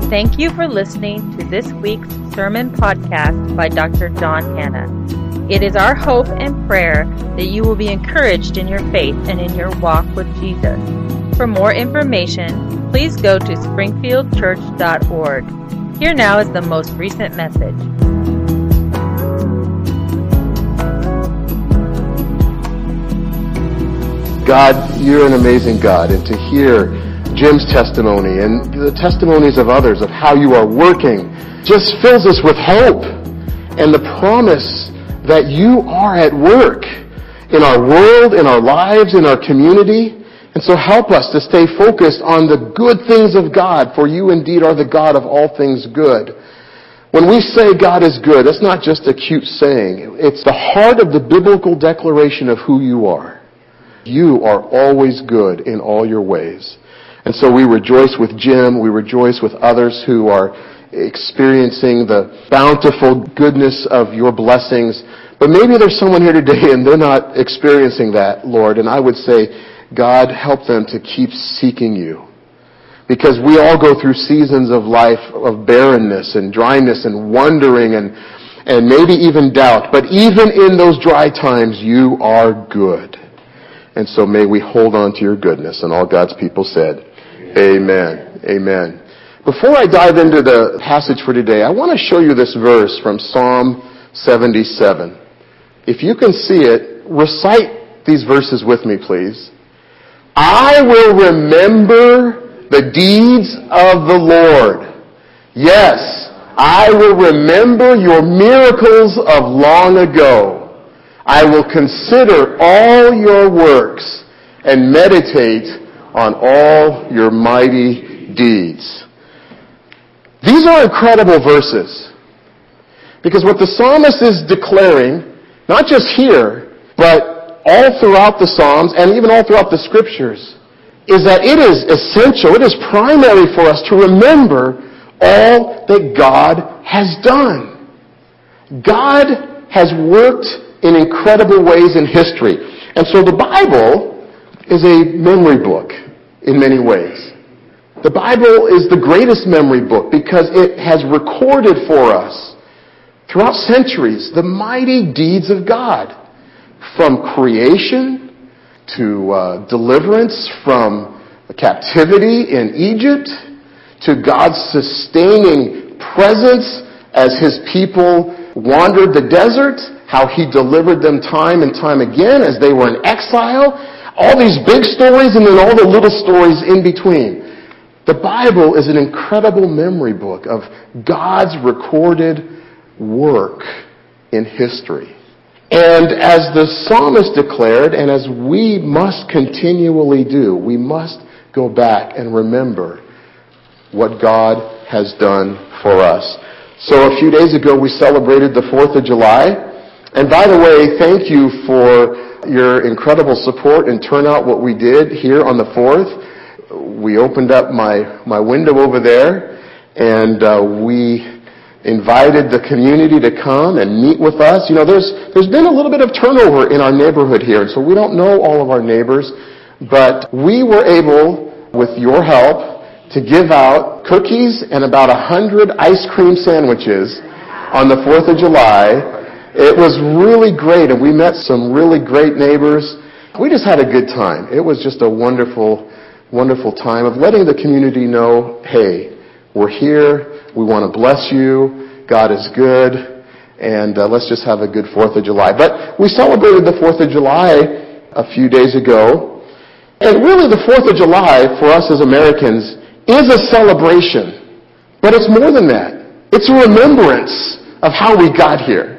Thank you for listening to this week's sermon podcast by Dr. John Hanna. It is our hope and prayer that you will be encouraged in your faith and in your walk with Jesus. For more information, please go to springfieldchurch.org. Here now is the most recent message. God, you're an amazing God, and to hear Jim's testimony and the testimonies of others of how you are working just fills us with hope and the promise that you are at work in our world, in our lives, in our community. And so help us to stay focused on the good things of God, for you indeed are the God of all things good. When we say God is good, that's not just a cute saying. It's the heart of the biblical declaration of who you are. You are always good in all your ways. And so we rejoice with Jim, we rejoice with others who are experiencing the bountiful goodness of your blessings. But maybe there's someone here today and they're not experiencing that, Lord. And I would say, God, help them to keep seeking you. Because we all go through seasons of life of barrenness and dryness and wondering and maybe even doubt. But even in those dry times, you are good. And so may we hold on to your goodness. And all God's people said, Amen. Amen. Before I dive into the passage for today, I want to show you this verse from Psalm 77. If you can see it, recite these verses with me, please. I will remember the deeds of the Lord. Yes, I will remember your miracles of long ago. I will consider all your works and meditate on all your mighty deeds. These are incredible verses. Because what the psalmist is declaring, not just here, but all throughout the Psalms and even all throughout the Scriptures, is that it is essential, it is primary for us to remember all that God has done. God has worked in incredible ways in history. And so the Bible is a memory book in many ways. The Bible is the greatest memory book because it has recorded for us throughout centuries the mighty deeds of God, from creation to deliverance from captivity in Egypt, to God's sustaining presence as his people wandered the desert, how he delivered them time and time again as they were in exile, all these big stories and then all the little stories in between. The Bible is an incredible memory book of God's recorded work in history. And as the psalmist declared, and as we must continually do, we must go back and remember what God has done for us. So a few days ago we celebrated the 4th of July. And by the way, thank you for your incredible support and turnout what we did here on the 4th. We opened up my window over there and we invited the community to come and meet with us. You know, there's been a little bit of turnover in our neighborhood here, and so we don't know all of our neighbors, but we were able, with your help, to give out cookies and about 100 ice cream sandwiches on the 4th of July. It was really great, and we met some really great neighbors. We just had a good time. It was just a wonderful, wonderful time of letting the community know, hey, we're here, we want to bless you, God is good, and let's just have a good 4th of July. But we celebrated the 4th of July a few days ago, and really the 4th of July for us as Americans is a celebration. But it's more than that. It's a remembrance of how we got here.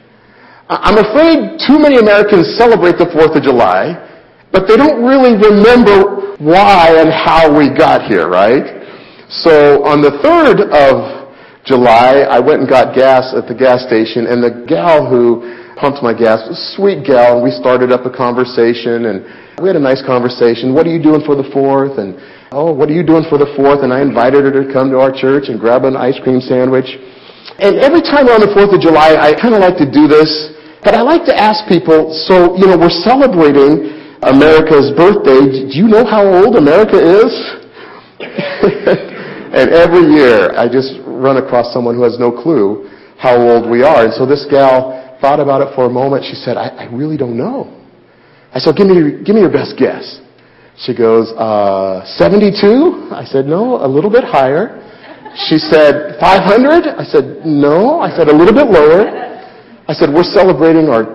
I'm afraid too many Americans celebrate the 4th of July, but they don't really remember why and how we got here, right? So on the 3rd of July, I went and got gas at the gas station, and the gal who pumped my gas was a sweet gal, and we started up a conversation, and we had a nice conversation. What are you doing for the 4th? And, oh, what are you doing for the 4th? And I invited her to come to our church and grab an ice cream sandwich. And every time around the 4th of July, I kind of like to do this, but I like to ask people, so, you know, we're celebrating America's birthday. Do you know how old America is? And every year, I just run across someone who has no clue how old we are. And so this gal thought about it for a moment. She said, I really don't know. I said, give me your best guess. She goes, 72? I said, no, a little bit higher. She said, 500? I said, no. I said, a little bit lower. I said, we're celebrating our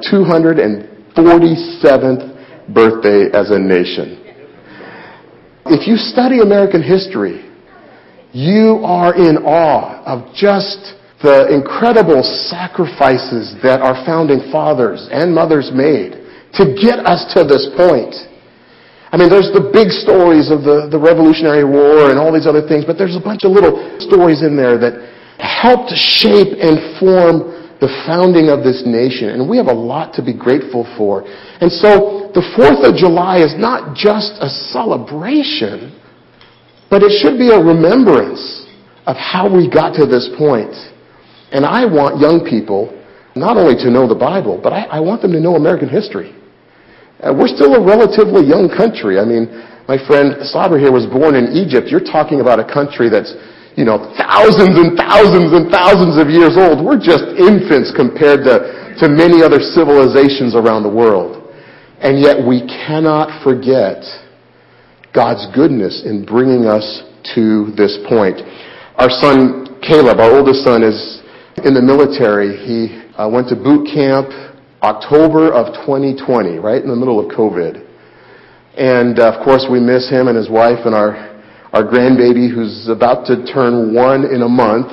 247th birthday as a nation. If you study American history, you are in awe of just the incredible sacrifices that our founding fathers and mothers made to get us to this point. I mean, there's the big stories of the Revolutionary War and all these other things, but there's a bunch of little stories in there that helped shape and form the founding of this nation. And we have a lot to be grateful for. And so the 4th of July is not just a celebration, but it should be a remembrance of how we got to this point. And I want young people not only to know the Bible, but I want them to know American history. We're still a relatively young country. I mean, my friend Saber here was born in Egypt. You're talking about a country that's, thousands and thousands and thousands of years old. We're just infants compared to many other civilizations around the world. And yet we cannot forget God's goodness in bringing us to this point. Our son Caleb, our oldest son, is in the military. He went to boot camp October of 2020, right in the middle of COVID. And of course we miss him and his wife and our grandbaby who's about to turn 1 in a month.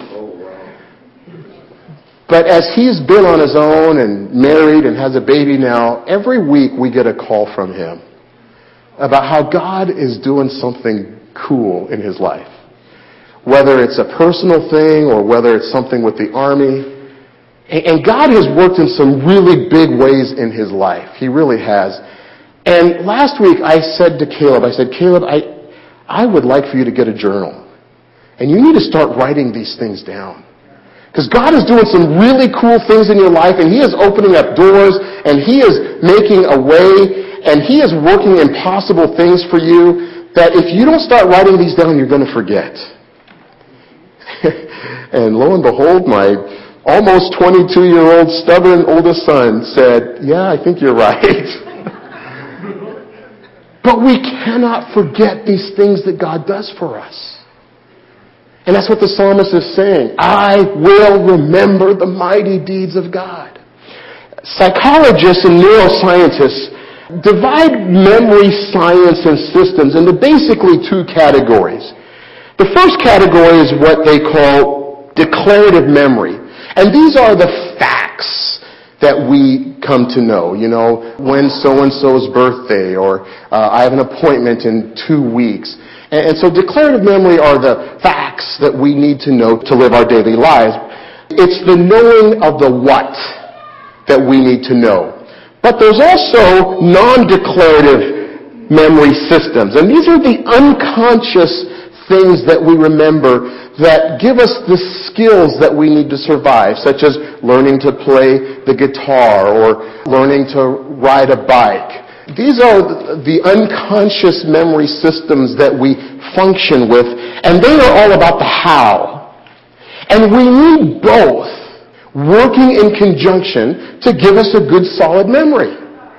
But as he's been on his own and married and has a baby now, every week we get a call from him about how God is doing something cool in his life. Whether it's a personal thing or whether it's something with the Army. And God has worked in some really big ways in his life. He really has. And last week I said to Caleb, Caleb, I would like for you to get a journal. And you need to start writing these things down. Because God is doing some really cool things in your life, and he is opening up doors, and he is making a way, and he is working impossible things for you that if you don't start writing these down, you're going to forget. And lo and behold, my almost 22-year-old stubborn oldest son said, yeah, I think you're right. But we cannot forget these things that God does for us. And that's what the psalmist is saying. I will remember the mighty deeds of God. Psychologists and neuroscientists divide memory science and systems into basically 2 categories. The first category is what they call declarative memory. And these are the facts that we come to know. When so-and-so's birthday, or I have an appointment in 2 weeks. And so declarative memory are the facts that we need to know to live our daily lives. It's the knowing of the what that we need to know. But there's also non-declarative memory systems. And these are the unconscious things that we remember that give us the skills that we need to survive, such as learning to play the guitar or learning to ride a bike. These are the unconscious memory systems that we function with, and they are all about the how. And we need both working in conjunction to give us a good, solid memory.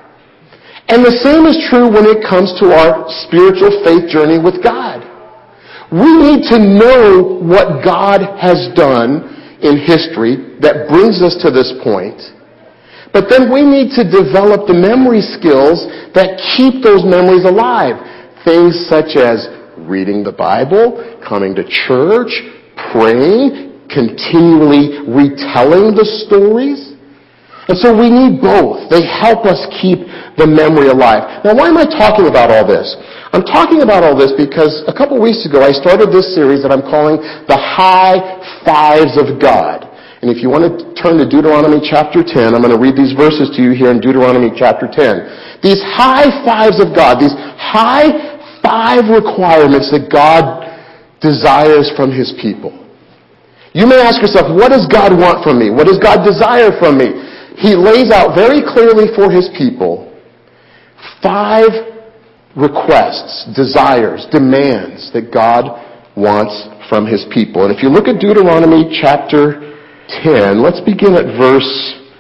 And the same is true when it comes to our spiritual faith journey with God. We need to know what God has done in history that brings us to this point. But then we need to develop the memory skills that keep those memories alive. Things such as reading the Bible, coming to church, praying, continually retelling the stories. And so we need both. They help us keep the memory alive. Now, why am I talking about all this? I'm talking about all this because a couple weeks ago I started this series that I'm calling The High Fives of God. And if you want to turn to Deuteronomy chapter 10, I'm going to read these verses to you here in Deuteronomy chapter 10. These high fives of God, these high 5 requirements that God desires from his people. You may ask yourself, what does God want from me? What does God desire from me? He lays out very clearly for his people 5 requests, desires, demands that God wants from his people. And if you look at Deuteronomy chapter 10, let's begin at verse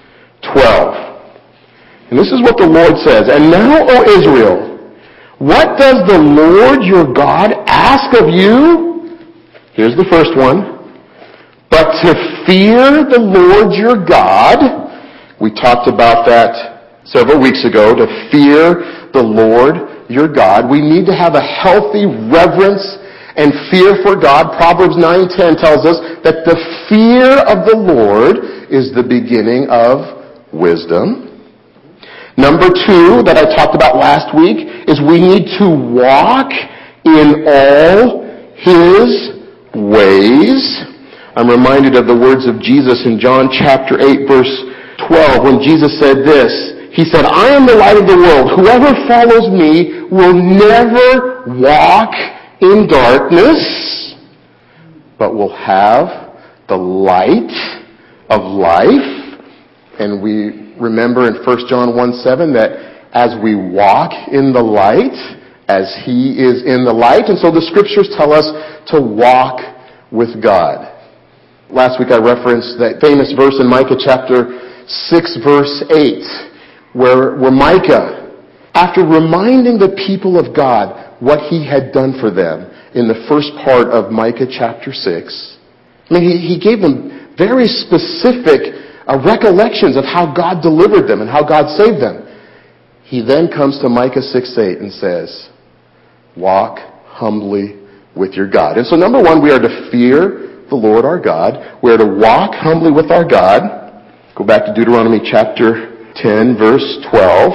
12. And this is what the Lord says, "And now, O Israel, what does the Lord your God ask of you?" Here's the first one. "But to fear the Lord your God." We talked about that several weeks ago, to fear the Lord your God. We need to have a healthy reverence and fear for God. Proverbs 9:10 tells us that the fear of the Lord is the beginning of wisdom. Number 2 that I talked about last week is we need to walk in all his ways. I'm reminded of the words of Jesus in John chapter 8 verse 12 when Jesus said this. He said, "I am the light of the world. Whoever follows me will never walk in darkness, but will have the light of life." And we remember in 1 John 1:7 that as we walk in the light, as he is in the light, and so the scriptures tell us to walk with God. Last week I referenced that famous verse in Micah chapter 6 verse 8, where Micah, after reminding the people of God what he had done for them in the first part of Micah chapter 6, he gave them very specific recollections of how God delivered them and how God saved them. He then comes to Micah 6:8 and says, "Walk humbly with your God." And so number 1, we are to fear the Lord our God. We are to walk humbly with our God. Go back to Deuteronomy chapter 10, verse 12.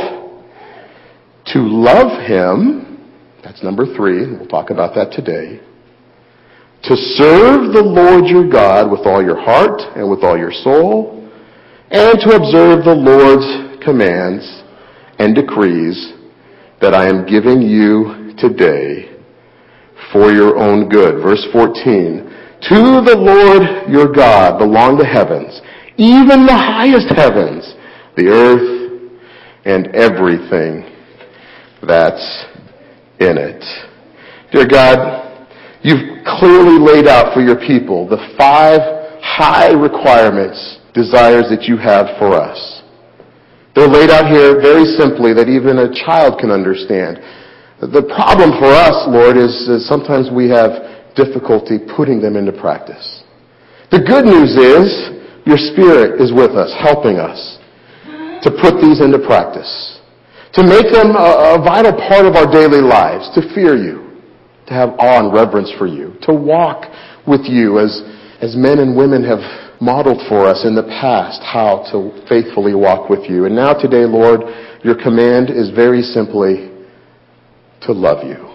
To love him, that's number 3, and we'll talk about that today. To serve the Lord your God with all your heart and with all your soul, and to observe the Lord's commands and decrees that I am giving you today for your own good. Verse 14. To the Lord your God belong the heavens, even the highest heavens, the earth, and everything that's in it. Dear God, you've clearly laid out for your people the 5 high requirements, desires that you have for us. They're laid out here very simply that even a child can understand. The problem for us, Lord, is sometimes we have difficulty putting them into practice. The good news is your Spirit is with us, helping us to put these into practice, to make them a vital part of our daily lives, to fear you, to have awe and reverence for you, to walk with you as men and women have modeled for us in the past how to faithfully walk with you. And now today, Lord, your command is very simply to love you.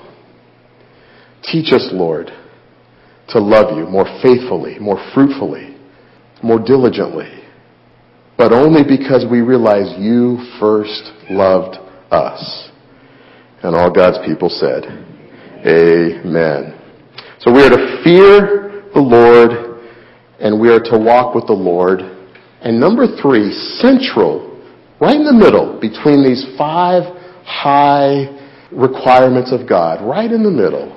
Teach us, Lord, to love you more faithfully, more fruitfully, more diligently, but only because we realize you first loved us. And all God's people said, amen. So we are to fear the Lord, and we are to walk with the Lord. And number 3, central, right in the middle between these 5 high requirements of God, right in the middle,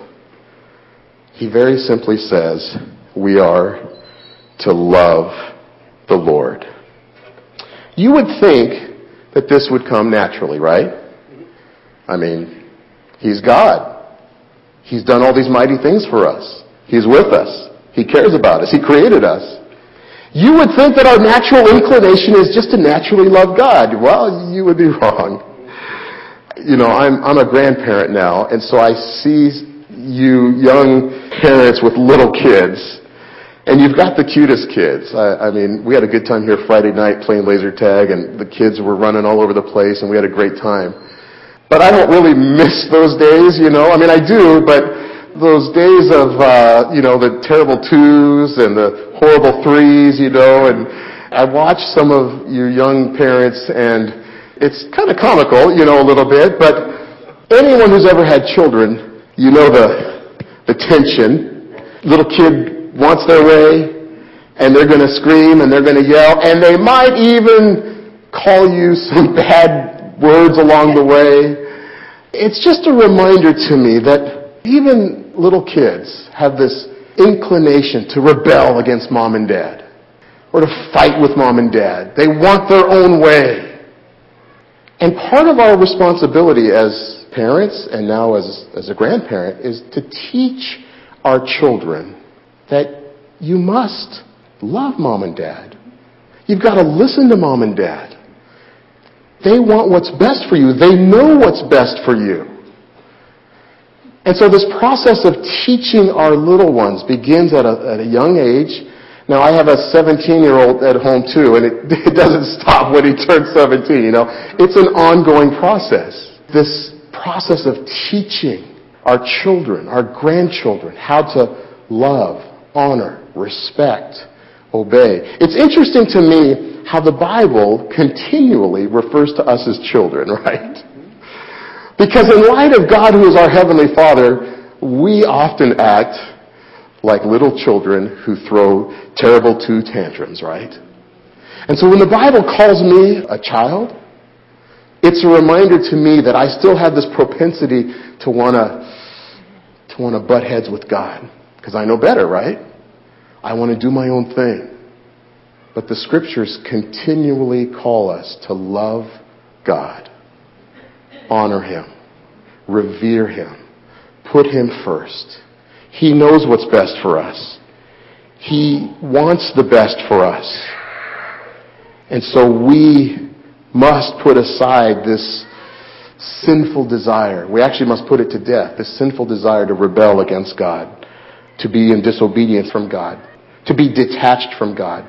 he very simply says, we are to love the Lord. You would think that this would come naturally, right? I mean, he's God. He's done all these mighty things for us. He's with us. He cares about us. He created us. You would think that our natural inclination is just to naturally love God. Well, you would be wrong. You know, I'm a grandparent now, and so I see you young parents with little kids, and you've got the cutest kids. I mean, we had a good time here Friday night playing laser tag, and the kids were running all over the place, and we had a great time. But I don't really miss those days, you know. I mean, I do, but those days of, the terrible 2s and the horrible 3s, you know, and I watch some of you young parents, and it's kind of comical, you know, a little bit, but anyone who's ever had children, you know the tension. Little kid wants their way, and they're going to scream, and they're going to yell, and they might even call you some bad words along the way. It's just a reminder to me that even little kids have this inclination to rebel against mom and dad, or to fight with mom and dad. They want their own way. And part of our responsibility as parents, and now as a grandparent, is to teach our children that you must love mom and dad. You've got to listen to mom and dad. They want what's best for you. They know what's best for you. And so this process of teaching our little ones begins at a young age. Now, I have a 17-year-old at home, too, and it doesn't stop when he turns 17, It's an ongoing process. This process of teaching our children, our grandchildren, how to love, honor, respect, obey. It's interesting to me how the Bible continually refers to us as children, right? Because in light of God, who is our Heavenly Father, we often act like little children who throw terrible tantrums, right? And so when the Bible calls me a child, it's a reminder to me that I still have this propensity to want to butt heads with God, because I know better, right? I want to do my own thing. But the Scriptures continually call us to love God, honor Him, revere Him, put Him first. He knows what's best for us. He wants the best for us. And so we must put aside this sinful desire. We actually must put it to death, this sinful desire to rebel against God, to be in disobedience from God, to be detached from God.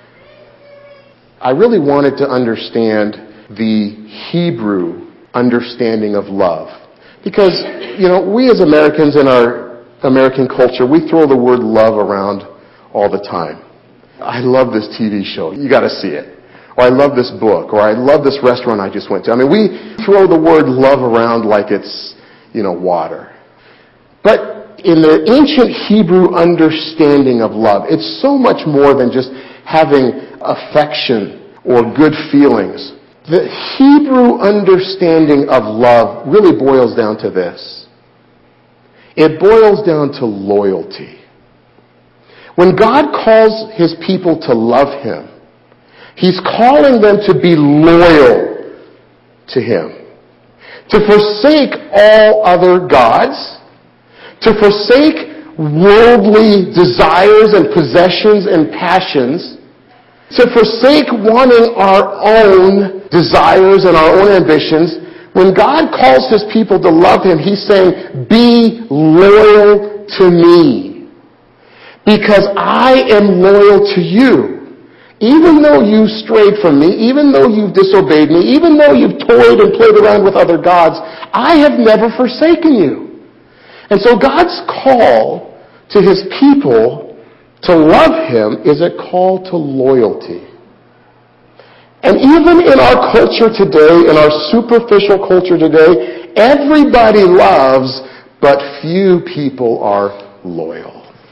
I really wanted to understand the Hebrew understanding of love. Because, we as Americans in our American culture, we throw the word love around all the time. I love this TV show. You got to see it. Or I love this book. Or I love this restaurant I just went to. We throw the word love around like it's, water. But in the ancient Hebrew understanding of love, it's so much more than just having affection or good feelings. The Hebrew understanding of love really boils down to this. It boils down to loyalty. When God calls His people to love Him, He's calling them to be loyal to Him, to forsake all other gods, to forsake worldly desires and possessions and passions, to forsake wanting our own desires and our own ambitions. When God calls His people to love Him, He's saying, be loyal to me, because I am loyal to you. Even though you strayed from me, even though you've disobeyed me, even though you've toyed and played around with other gods, I have never forsaken you. And so God's call to His people to love Him is a call to loyalty. And even in our culture today, in our superficial culture today, everybody loves, but few people are loyal.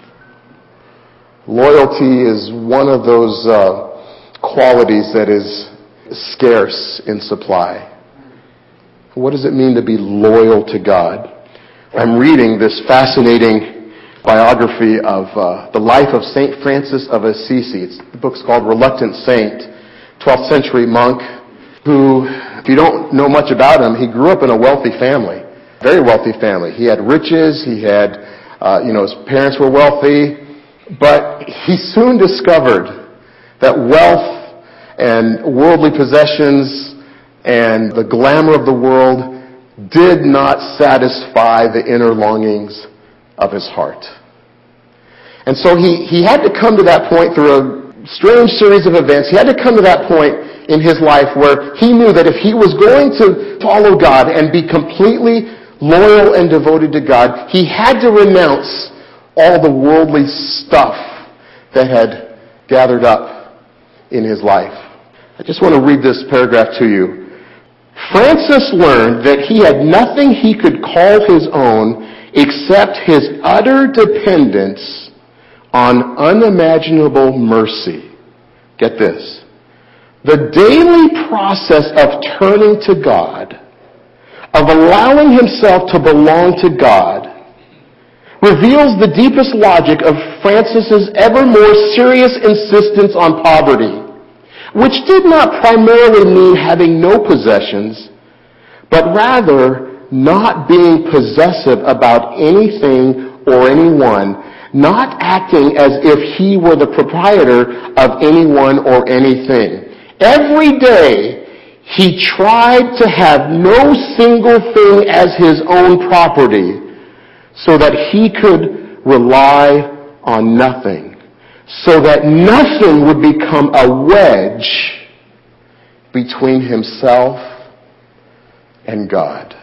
Loyalty is one of those qualities that is scarce in supply. What does it mean to be loyal to God? I'm reading this fascinating biography of the life of St. Francis of Assisi. The book's called Reluctant Saint, 12th century monk who, if you don't know much about him, he grew up in a wealthy family, very wealthy family. He had riches, he had, his parents were wealthy, but he soon discovered that wealth and worldly possessions and the glamour of the world did not satisfy the inner longings of his heart. And so he had to come to that point through a strange series of events. He had to come to that point in his life where he knew that if he was going to follow God and be completely loyal and devoted to God, he had to renounce all the worldly stuff that had gathered up in his life. I just want to read this paragraph to you. Francis learned that he had nothing he could call his own except his utter dependence on unimaginable mercy. Get this. The daily process of turning to God, of allowing himself to belong to God, reveals the deepest logic of Francis's ever more serious insistence on poverty, which did not primarily mean having no possessions, but rather not being possessive about anything or anyone, not acting as if he were the proprietor of anyone or anything. Every day, he tried to have no single thing as his own property so that he could rely on nothing, so that nothing would become a wedge between himself and God.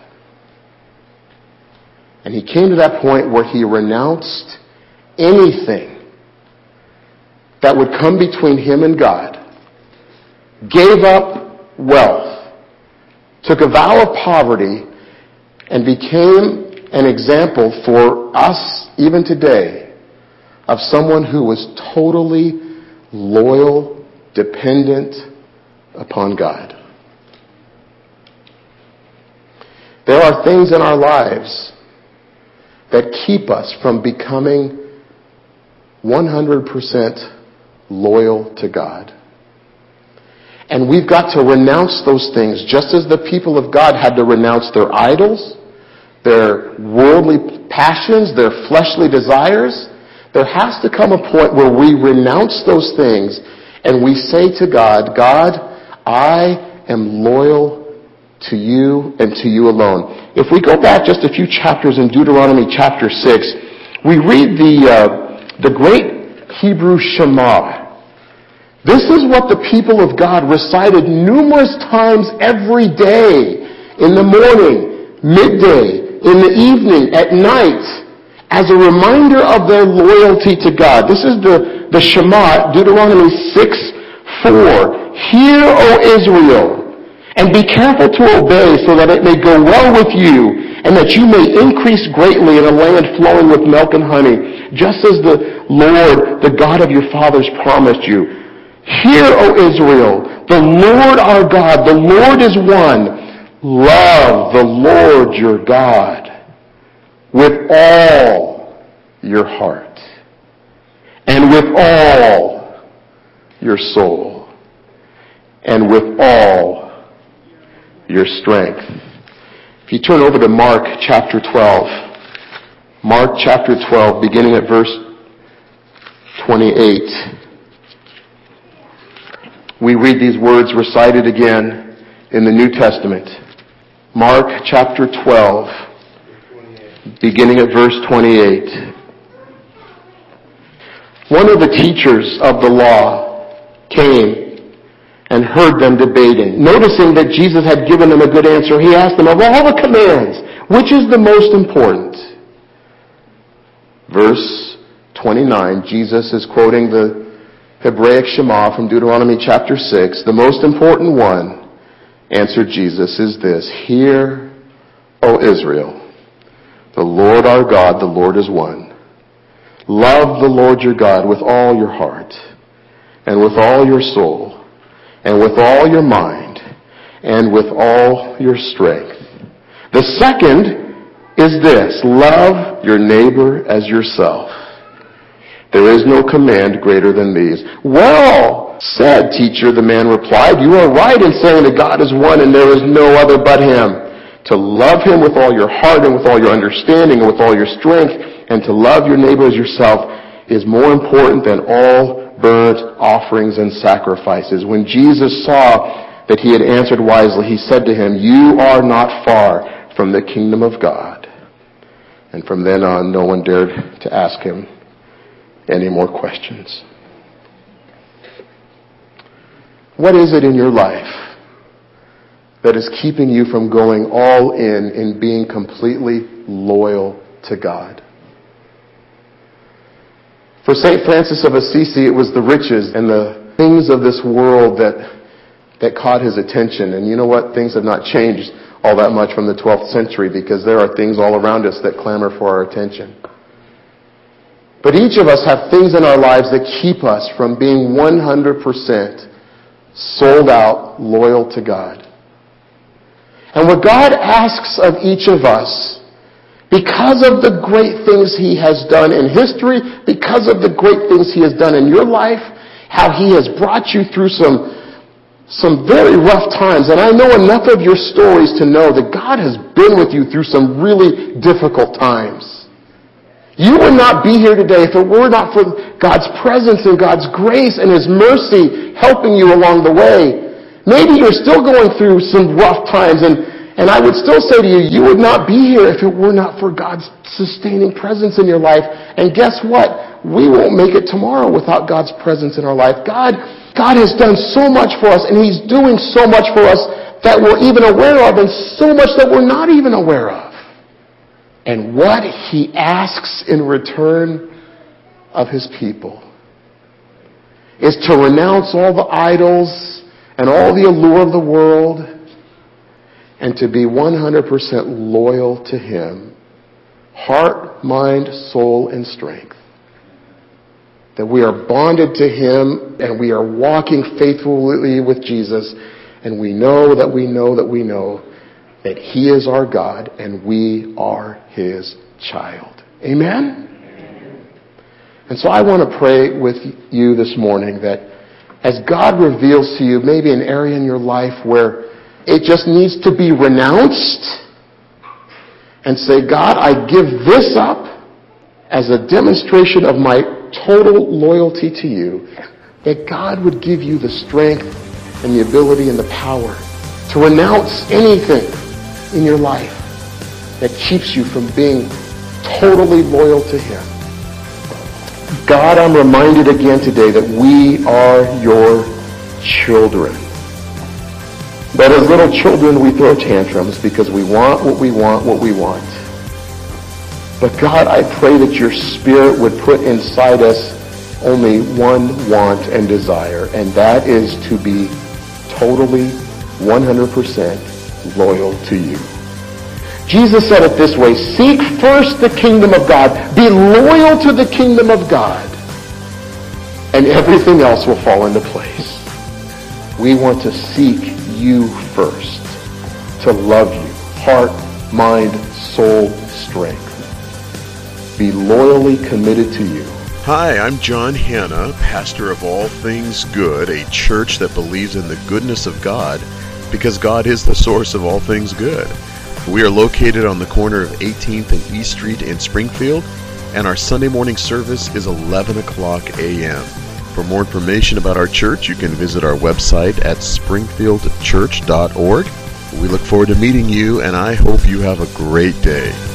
And he came to that point where he renounced anything that would come between him and God, gave up wealth, took a vow of poverty, and became an example for us even today of someone who was totally loyal, dependent upon God. There are things in our lives that keep us from becoming 100% loyal to God. And we've got to renounce those things, just as the people of God had to renounce their idols, their worldly passions, their fleshly desires. There has to come a point where we renounce those things and we say to God, God, I am loyal to you and to you alone. If we go back just a few chapters in Deuteronomy chapter 6, we read the great Hebrew Shema. This is what the people of God recited numerous times every day, in the morning, midday, in the evening, at night, as a reminder of their loyalty to God. This is the Shema, Deuteronomy 6:4. Hear, O Israel, and be careful to obey, so that it may go well with you, and that you may increase greatly in a land flowing with milk and honey, just as the Lord, the God of your fathers, promised you. Hear, O Israel, the Lord our God, the Lord is one. Love the Lord your God with all your heart and with all your soul and with all your strength. If you turn over to Mark chapter 12, Mark chapter 12, beginning at verse 28, we read these words recited again in the New Testament. Mark chapter 12, beginning at verse 28. One of the teachers of the law came and heard them debating. Noticing that Jesus had given them a good answer, he asked them, of all the commands, which is the most important? Verse 29, Jesus is quoting the Hebraic Shema from Deuteronomy chapter 6. The most important one, answered Jesus, is this: Hear, O Israel, the Lord our God, the Lord is one. Love the Lord your God with all your heart, and with all your soul, and with all your mind, and with all your strength. The second is this: love your neighbor as yourself. There is no command greater than these. Well said, teacher, the man replied. You are right in saying that God is one and there is no other but him. To love him with all your heart and with all your understanding and with all your strength, and to love your neighbor as yourself, is more important than all burnt offerings and sacrifices. When Jesus saw that he had answered wisely, he said to him, You are not far from the kingdom of God. And from then on, no one dared to ask him any more questions. What is it in your life that is keeping you from going all in being completely loyal to God? For St. Francis of Assisi, it was the riches and the things of this world that caught his attention. And you know what? Things have not changed all that much from the 12th century, because there are things all around us that clamor for our attention. But each of us have things in our lives that keep us from being 100% sold out, loyal to God. And what God asks of each of us Because of the great things he has done in history, because of the great things he has done in your life, how he has brought you through some very rough times. And I know enough of your stories to know that God has been with you through some really difficult times. You would not be here today if it were not for God's presence and God's grace and his mercy helping you along the way. Maybe you're still going through some rough times, and I would still say to you, you would not be here if it were not for God's sustaining presence in your life. And guess what? We won't make it tomorrow without God's presence in our life. God has done so much for us, and he's doing so much for us that we're even aware of, and so much that we're not even aware of. And what he asks in return of his people is to renounce all the idols and all the allure of the world and to be 100% loyal to him, heart, mind, soul, and strength. That we are bonded to him and we are walking faithfully with Jesus, and we know that that he is our God and we are his child. Amen? And so I want to pray with you this morning that as God reveals to you maybe an area in your life where it just needs to be renounced, and say, God, I give this up as a demonstration of my total loyalty to you, that God would give you the strength and the ability and the power to renounce anything in your life that keeps you from being totally loyal to him. God, I'm reminded again today that we are your children. But as little children, we throw tantrums because we want what we want. But God, I pray that your Spirit would put inside us only one want and desire, and that is to be totally, 100% loyal to you. Jesus said it this way, seek first the kingdom of God, be loyal to the kingdom of God, and everything else will fall into place. We want to seek you first, to love you, heart, mind, soul, strength. Be loyally committed to you. Hi, I'm John Hanna, pastor of All Things Good, a church that believes in the goodness of God because God is the source of all things good. We are located on the corner of 18th and East Street in Springfield, and our Sunday morning service is 11 o'clock a.m. For more information about our church, you can visit our website at springfieldchurch.org. We look forward to meeting you, and I hope you have a great day.